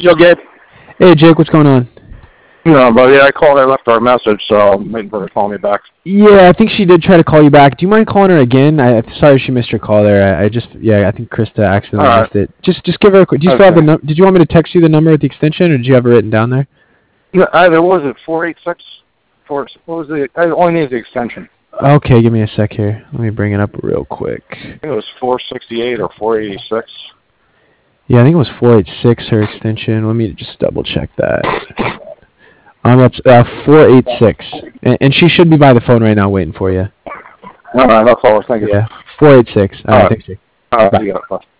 Yo, Gabe. Hey, Jake, what's going on? No, but yeah, I called. I left her a message, so I'm waiting for her to call me back. Yeah, I think she did try to call you back. Do you mind calling her again? Sorry she missed your call there. I think Krista accidentally missed it. Just give her a quick. Do you still have the number? Did you want me to text you the number at the extension, or did you have it written down there? Yeah, there was it 486. What was the? I only need the extension. Okay, give me a sec here. Let me bring it up real quick. I think it was 468 or 486. Yeah, I think it was 486 her extension. Let me just double check that. That's 486, and she should be by the phone right now waiting for you. All right, I'll call her. Thank you. Yeah, 486. All right, thanks, Jake. All right, you got it.